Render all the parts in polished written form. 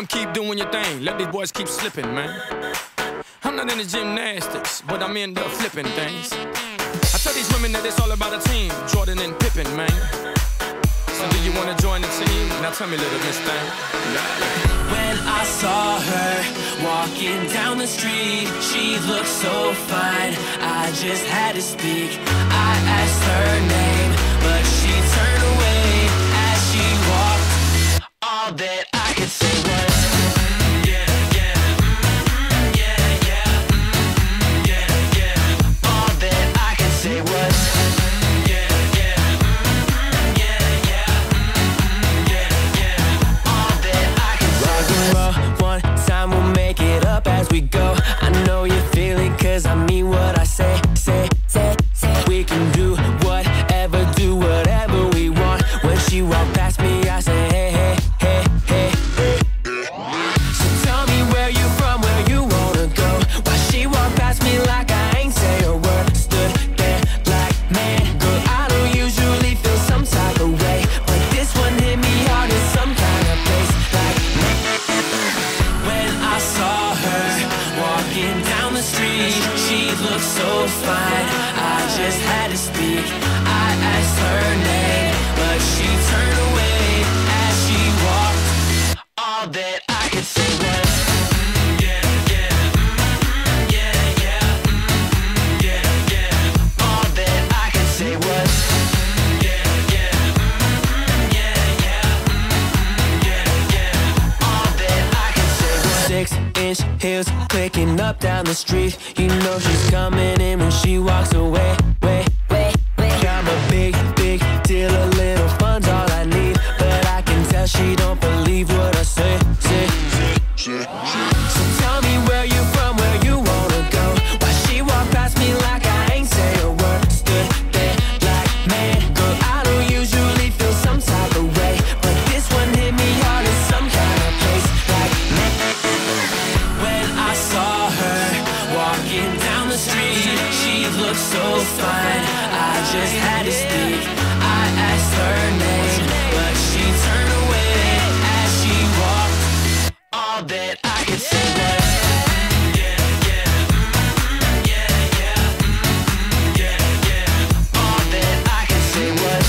keep doing your thing. Let these boys keep slipping, man. I'm not into gymnastics, but I'm into flipping things. I tell these women that it's all about a team, Jordan and Pippen, man. So do you wanna join the team? Now tell me, little miss thing. When I saw her walking down the street, she looked so fine, I just had to speak. I asked her name, but she turned away as she walked. All that I could say was we go. I know you feel it, cause I mean what I say. We can do whatever we want. When she walked past me, I say, hey. So tell me where you from, where you wanna go. Why she walked past me like I ain't say a word. Stood there like, man, girl, I don't usually feel some type of way, but this one hit me hard in some kind of place. Like, when I saw her walking down the street, she looked so fine, I just had to speak. I asked her name, but she turned away as she walked. All that I could say was all that I could say was 6-inch heels clicking up down the street. You know she's coming in when she walks away. I'm a big deal, a little fun's all I need, but I can tell she don't believe what I say. So tell me where you from, where you wanna go. Why she walked past me like I ain't say a word. Stood there like, man, girl, I don't usually feel some type of way, but this one hit me hard in some kind of place. Like, man. When I saw her walking down the street, she looked so fine, I just had to speak. I asked her name, but she turned away as she walked. All that I could say was all that I could say was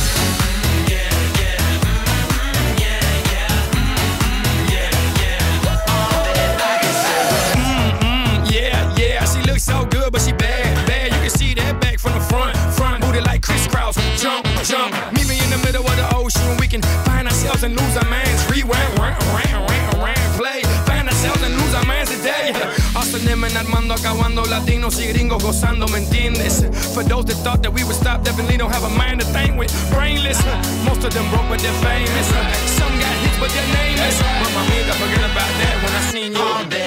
all that I could say was Yeah, she looks so good, but she bad. You can see that back from the front booty like crisscross. Jump. Meet me in the middle of the ocean, we can find ourselves and lose our minds. Rewind, play. Find ourselves and lose our minds today. Austin and Armando acabando, latinos y gringos gozando, ¿me entiendes? For those that thought that we would stop, definitely don't have a mind to think with. Brainless, most of them broke but they're famous. Some got hits but they're nameless. But my amiga, forget about that when I seen you.